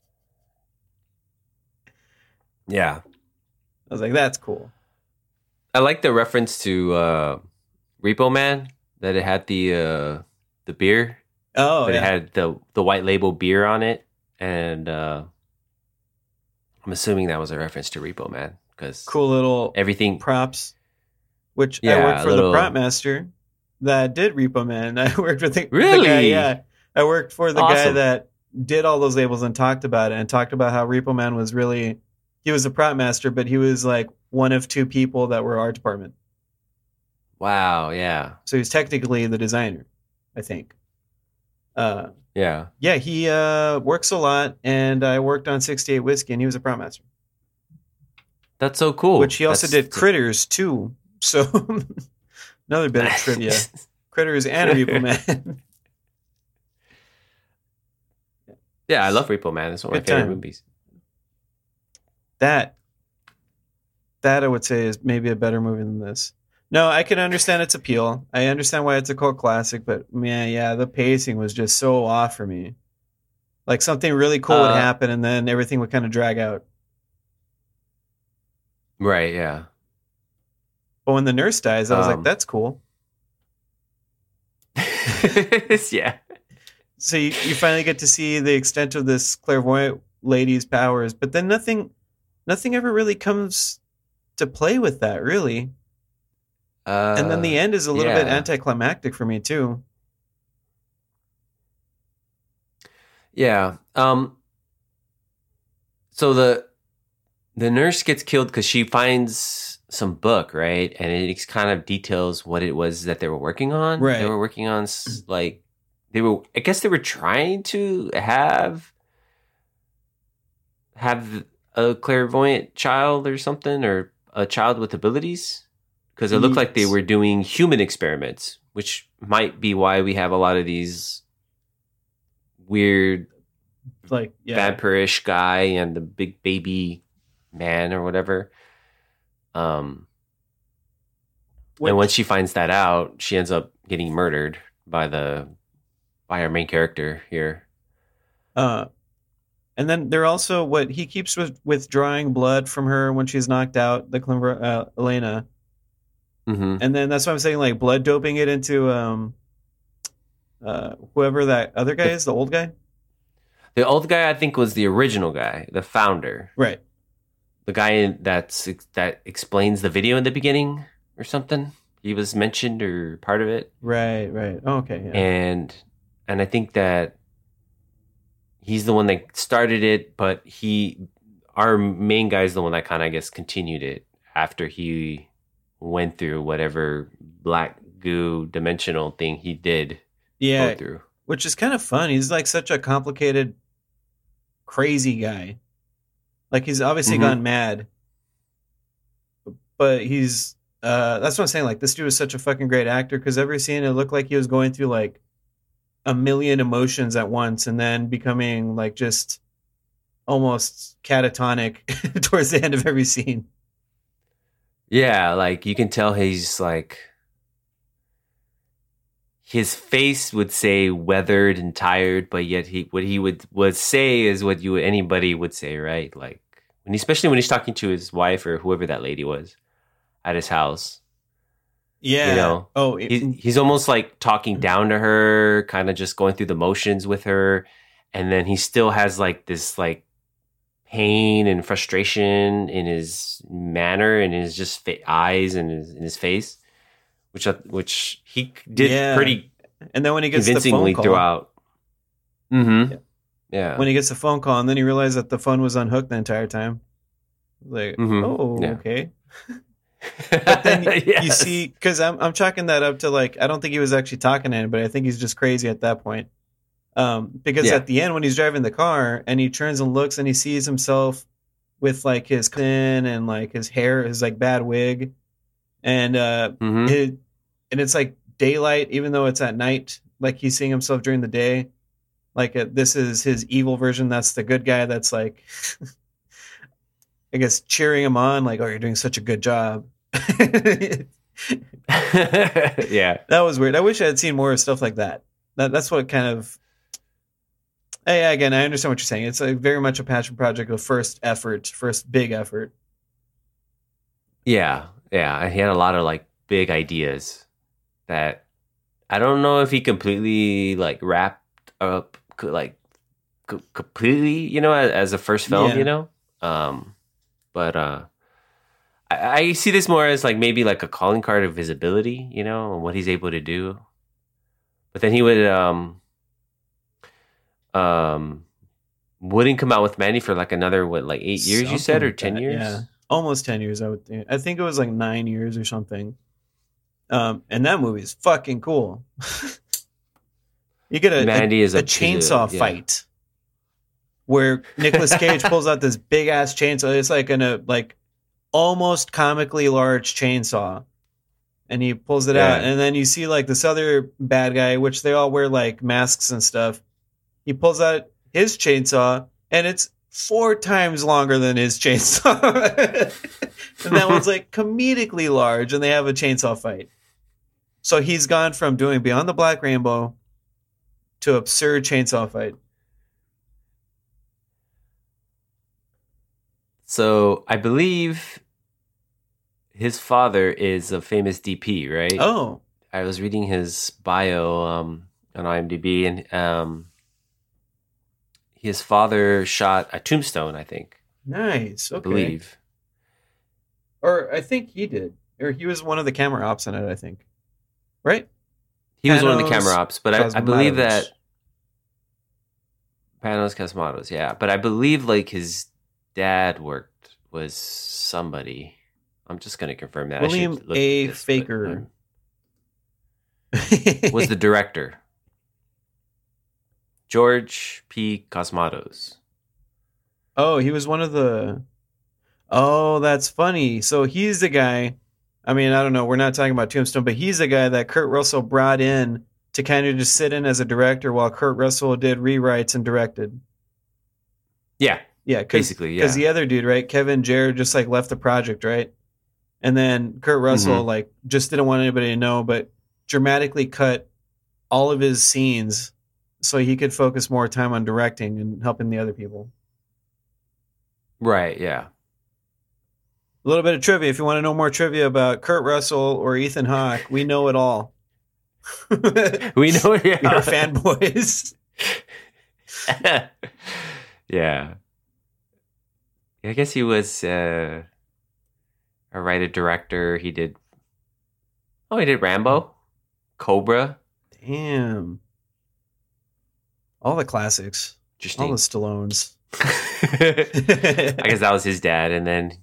Yeah. I was like, that's cool. I like the reference to uh, Repo Man, that it had the uh, the beer. Oh, that yeah. It had the, the white label beer on it. And uh, I'm assuming that was a reference to Repo Man. Cause cool little everything props, which yeah, I work for little, the prop master. that did Repo Man. I worked with the, really? the guy. Yeah, I worked for the Awesome. guy that did all those labels and talked about it and talked about how Repo Man was really. He was a prop master, but he was like one of two people that were art department. Wow. Yeah. So he's technically the designer, I think. Uh, yeah. Yeah, he uh, works a lot, and I worked on sixty-eight Whiskey, and he was a prop master. That's so cool. Which he also That's, did Critters, too. So another bit of trivia. Critters and Repo Man. Yeah, I love Repo Man. It's one of my Good favorite time. movies. That, that I would say is maybe a better movie than this. No, I can understand its appeal. I understand why it's a cult classic, but man, yeah, the pacing was just so off for me. Like something really cool Uh, would happen, and then everything would kind of drag out. Right, yeah. But when the nurse dies, I was Um, like, that's cool. yeah. So you, you finally get to see the extent of this clairvoyant lady's powers, but then nothing, nothing ever really comes to play with that, really. Uh, And then the end is a little bit yeah. anticlimactic for me too. Yeah. Um. So the the nurse gets killed because she finds some book, right? And it kind of details what it was that they were working on. Right. They were working on s- like they were. I guess they were trying to have have a clairvoyant child or something, or a child with abilities. Because it looked like they Yes. were doing human experiments, which might be why we have a lot of these weird Like, yeah, vampirish guy and the big baby man or whatever. Um, What- and when she finds that out, she ends up getting murdered by the by our main character here. Uh, and then they're also what he keeps with, withdrawing blood from her when she's knocked out, the Clever, uh, Elena. Mm-hmm. And then that's why I'm saying, like, blood doping it into um, uh, whoever that other guy is, the old guy. The old guy, I think, was the original guy, the founder, Right. the guy that's that explains the video in the beginning or something. He was mentioned or part of it. Right, right. Oh, okay, yeah. and and I think that he's the one that started it, but he, our main guy, is the one that kind of, I guess, continued it after he went through whatever black goo dimensional thing he did yeah, go through. which is kind of fun. He's like such a complicated, crazy guy. Like he's obviously Mhm. gone mad, but he's. Uh, that's what I'm saying. Like this dude was such a fucking great actor because every scene it looked like he was going through like a million emotions at once, and then becoming like just almost catatonic towards the end of every scene. Yeah, like you can tell he's like, his face would say weathered and tired, but yet he what he would would say is what you anybody would say, right? Like when, especially when he's talking to his wife or whoever that lady was at his house. Yeah. You know, oh, He, he's almost like talking down to her, kind of just going through the motions with her, and then he still has like this like pain and frustration in his manner and his just fa- eyes and his in his face, which I- which he did Yeah. pretty and then when he gets the convincingly phone call, throughout. Mm-hmm. Yeah. Yeah. when he gets the phone call, and then he realized that the phone was unhooked the entire time. Like, Mhm. oh, Yeah. okay. But then you, you Yes. see, because I'm I'm chalking that up to like I don't think he was actually talking to anybody. I think he's just crazy at that point. Um, because Yeah. at the end when he's driving the car and he turns and looks and he sees himself with like his chin and like his hair, his like bad wig, and uh, Mhm. it, and it's like daylight, even though it's at night. Like he's seeing himself during the day. Like uh, this is his evil version. That's the good guy. That's like, I guess, cheering him on. Like, oh, you're doing such a good job. Yeah. That was weird. I wish I had seen more stuff like that. That that's what kind of. Hey, again, I understand what you're saying. It's like very much a passion project, a first effort, first big effort. Yeah, yeah. He had a lot of like big ideas that I don't know if he completely like wrapped up co- like co- completely, you know, as, as a first film, Yeah. you know. Um, but uh, I, I see this more as like maybe like a calling card of visibility, you know, and what he's able to do. But then he would um um wouldn't come out with Mandy for like another what like eight years, you said, or like ten that, years? Yeah, almost ten years. I would think. I think it was like nine years or something. Um, and that movie is fucking cool. You get a, Mandy a, is a, a chainsaw is a, yeah. fight where Nicolas Cage pulls out this big ass chainsaw. It's like in a like almost comically large chainsaw, and he pulls it Yeah. out. And then you see like this other bad guy, which they all wear like masks and stuff. He pulls out his chainsaw, and it's four times longer than his chainsaw. And that one's like comedically large, and they have a chainsaw fight. So he's gone from doing Beyond the Black Rainbow to absurd chainsaw fight. So I believe his father is a famous D P, right? Oh, I was reading his bio um, on IMDb, and um, his father shot a Tombstone, I think. nice. Okay. I believe. Or I think he did. Or he was one of the camera ops in it, I think. Right? He was one of the Panos camera ops, but I, I believe Cosmatos. that Panos Cosmatos, yeah. But I believe like his dad worked was somebody. I'm just going to confirm that. I William should look A. at this, but, Faker. um, was the director. George P. Cosmatos. Oh, he was one of the. Oh, that's funny. So he's the guy. I mean, I don't know. We're not talking about Tombstone, but he's the guy that Kurt Russell brought in to kind of just sit in as a director while Kurt Russell did rewrites and directed. Yeah, Yeah, cause, basically, yeah. Because the other dude, right, Kevin Jarrett, just like left the project, right, and then Kurt Russell Mhm. like just didn't want anybody to know, but dramatically cut all of his scenes so he could focus more time on directing and helping the other people. Right, yeah. A little bit of trivia. If you want to know more trivia about Kurt Russell or Ethan Hawke, we know it all. We know it, yeah. Our fanboys. Yeah. I guess he was uh, a writer director. He did. Oh, he did Rambo, Cobra. Damn. All the classics. All Interesting. the Stallones. I guess that was his dad, and then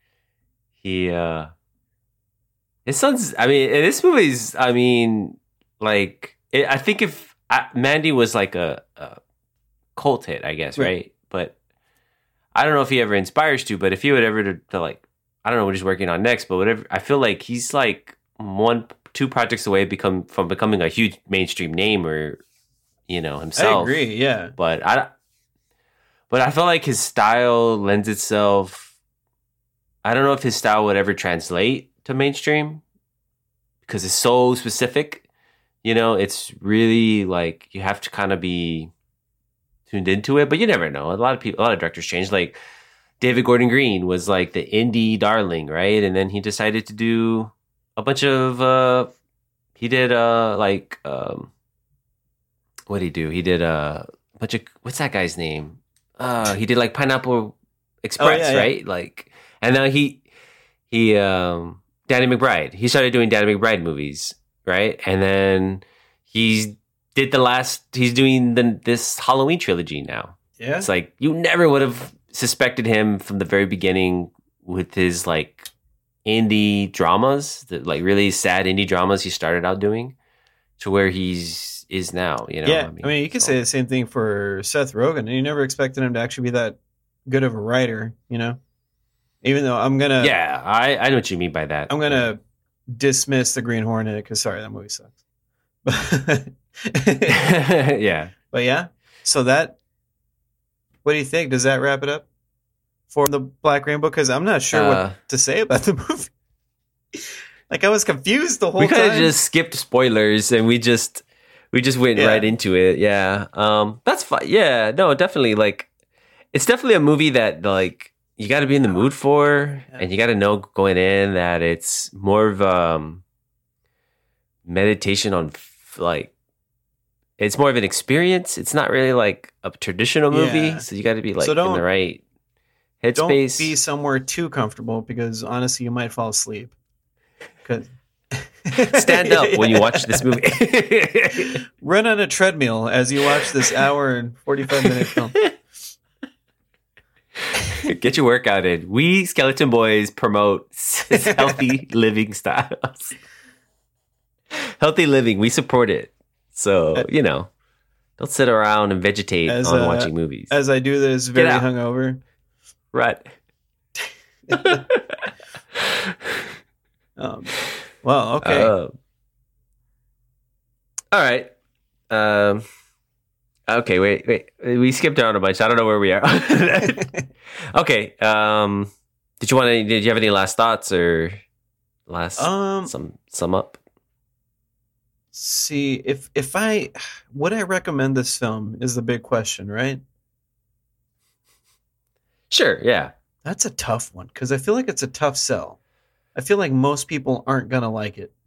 he. uh His son's. I mean, this movie's. I mean, like it, I think if I, Mandy was like a, a cult hit, I guess, right? Right. But I don't know if he ever inspires to. But if he would ever to, to like, I don't know what he's working on next, but whatever. I feel like he's like one, two projects away become from becoming a huge mainstream name, or you know himself. I agree, yeah. But I. But I feel like his style lends itself. I don't know if his style would ever translate to mainstream because it's so specific. You know, it's really like you have to kind of be tuned into it, but you never know. A lot of people, a lot of directors change. Like David Gordon Green was like the indie darling, right? And then he decided to do a bunch of. Uh, he did uh like um, what did he do? He did uh, a bunch of what's that guy's name? Uh, he did like Pineapple Express, Oh, yeah, yeah. right? Like, and now he he um Danny McBride. He started doing Danny McBride movies, right? And then he did the last. He's doing the this Halloween trilogy now. Yeah. It's like you never would have suspected him from the very beginning with his like indie dramas, the, like really sad indie dramas he started out doing, to where he's is now. You know, Yeah, I mean, you could so- say the same thing for Seth Rogen, and you never expected him to actually be that good of a writer, you know? Even though I'm going to Yeah, I, I know what you mean by that. I'm going to dismiss The Green Hornet because, sorry, that movie sucks. But, Yeah. but yeah, so that, what do you think? Does that wrap it up for the Black Rainbow? Because I'm not sure Uh, what to say about the movie. Like, I was confused the whole We could time. have just skipped spoilers and we just we just went Yeah. right into it. Yeah. Um that's fine. Yeah, no, definitely like it's definitely a movie that like you got to be in the mood for, Yeah. and you got to know going in that it's more of um meditation on f- like it's more of an experience. It's not really like a traditional movie, Yeah. so you got to be like So in don't- the right Headspace. Don't be somewhere too comfortable because honestly, you might fall asleep. Because stand up when you watch this movie. Run on a treadmill as you watch this hour and forty-five minute film. Get your workout in. We Skeleton Boys promote healthy living styles. Healthy living, we support it. So, you know, don't sit around and vegetate as, on uh, watching movies. As I do this very hungover. Right. um, well, okay. Uh, all right. Um, okay, wait, wait. We skipped around a bunch. I don't know where we are. Okay. Um, did you want to? Did you have any last thoughts or last um, sum sum up? See, if if I would I recommend this film is the big question, right? Sure. Yeah. That's a tough one because I feel like it's a tough sell. I feel like most people aren't gonna like it.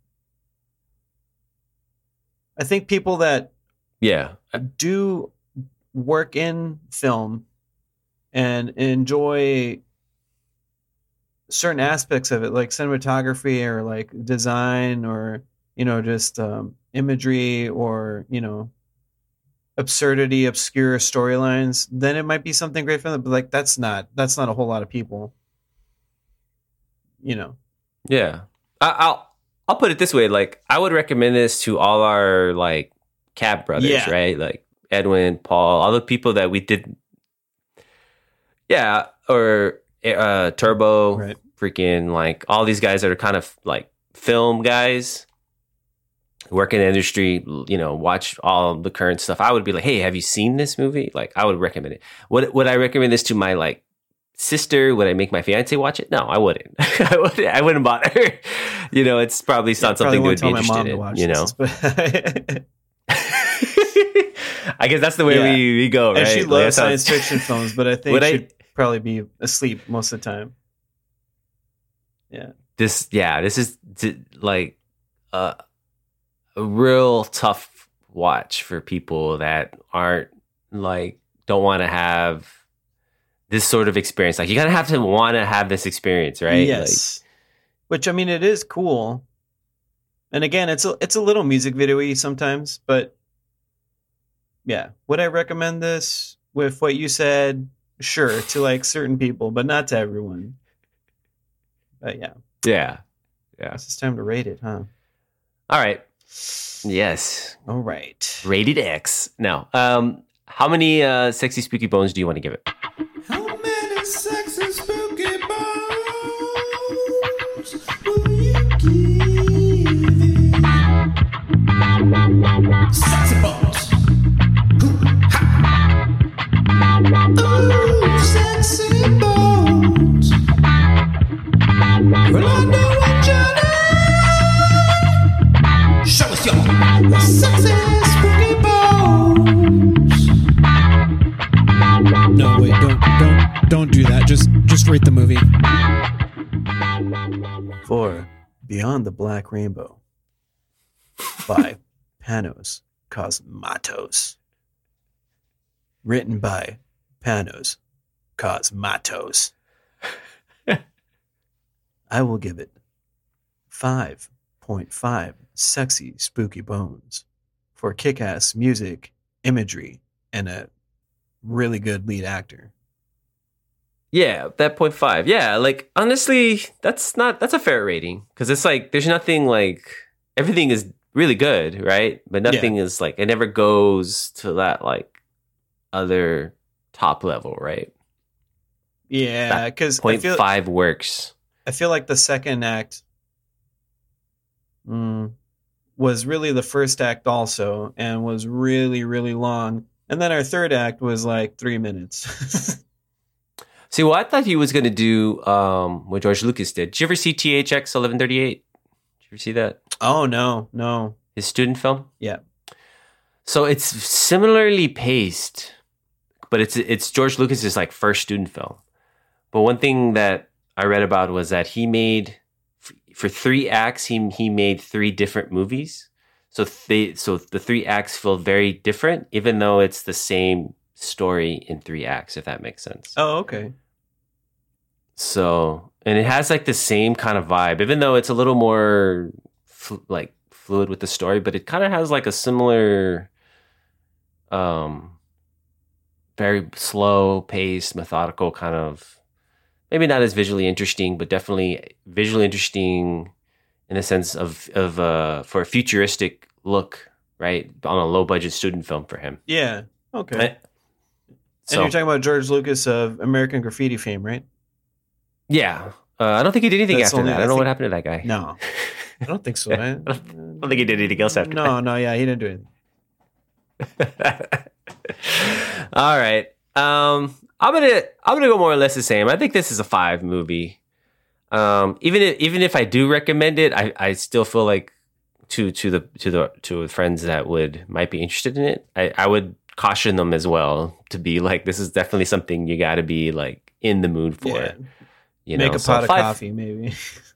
I think people that yeah do work in film and enjoy certain aspects of it, like cinematography or like design or, you know, just um, imagery or, you know, absurdity, obscure storylines, then it might be something great for them. But like, that's not, that's not a whole lot of people, you know? Yeah. I, I'll, I'll put it this way. Like, I would recommend this to all our like cab brothers, yeah. right? Like Edwin, Paul, all the people that we did. Yeah. Or uh, Turbo, right. Freaking like all these guys that are kind of like film guys, work in the industry, you know, watch all the current stuff. I would be like, hey, have you seen this movie? Like, I would recommend it. Would, would I recommend this to my like sister? Would I make my fiance watch it? No, I wouldn't. I wouldn't. I wouldn't bother. You know, it's probably not yeah, something probably they would be interested in. You know, this, I guess that's the way yeah. we, we go, right? And she like, loves science fiction films, but I think she'd I, probably be asleep most of the time. Yeah. This, yeah, this is like uh, a real tough watch for people that aren't like don't want to have this sort of experience. Like, you gotta have to want to have this experience, right? Yes. Like, which, I mean, it is cool. And again, it's a, it's a little music video-y sometimes, but yeah. Would I recommend this with what you said? Sure, to like certain people, but not to everyone. But yeah. Yeah. Yeah. It's time to rate it, huh? All right. Yes. All right. Rated X. Now, um, how many uh, sexy spooky bones do you want to give it? How many sexy spooky bones will you give it? Sexy bones. Ooh, sexy bones. Rolando and Johnny. Show us your sexy spooky bones. No, wait, don't, don't, don't do that. Just, just rate the movie. For Beyond the Black Rainbow by Panos Cosmatos. Written by Panos Cosmatos. I will give it five point five sexy spooky bones for kick-ass music, imagery, and a really good lead actor. Yeah, that point five. Yeah, like honestly, that's not that's a fair rating because it's like there's nothing like everything is really good, right? But nothing yeah. is like it never goes to that like other top level, right? Yeah, because point five works. I feel like the second act mm, was really the first act also, and was really really long. And then our third act was like three minutes. See, well, I thought he was going to do um, what George Lucas did. Did you ever see T H X eleven thirty-eight? Did you ever see that? Oh, no, no. His student film? Yeah. So it's similarly paced, but it's it's George Lucas's like first student film. But one thing that I read about was that he made, for three acts, he he made three different movies. So they so the three acts feel very different, even though it's the same story in three acts, if that makes sense. Oh, okay. So, and it has like the same kind of vibe, even though it's a little more fl- like fluid with the story, but it kind of has like a similar, um, very slow paced, methodical kind of, maybe not as visually interesting, but definitely visually interesting in a sense of, of, uh, for a futuristic look, right? On a low budget student film for him. Yeah. Okay. Right? And so, you're talking about George Lucas of American Graffiti fame, right? Yeah. Uh, I don't think he did anything That's after that. I don't know what happened to that guy. No. I don't think so. I, I don't think he did anything else after no, that. No, no, yeah, he didn't do anything. All right. Um, I'm gonna I'm gonna go more or less the same. I think this is a five movie. Um, even if, even if I do recommend it, I, I still feel like to to the to the to friends that would might be interested in it, I, I would caution them as well to be like, this is definitely something you got to be like in the mood for. Yeah. You Make know? a so pot of five, coffee, maybe.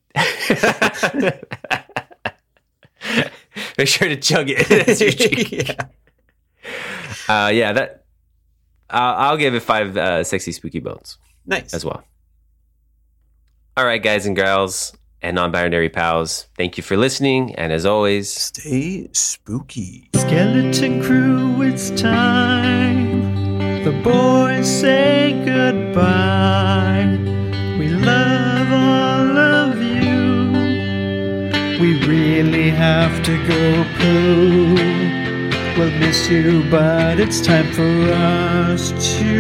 Make sure to chug it as you drink. yeah. Uh, yeah, that uh, I'll give it five uh, sexy spooky bones. Nice as well. All right, guys and girls and non-binary pals, thank you for listening, and as always, stay spooky. Skeleton Crew, it's time. The boys say goodbye. We love all of you. We really have to go poo. We'll miss you, but it's time for us to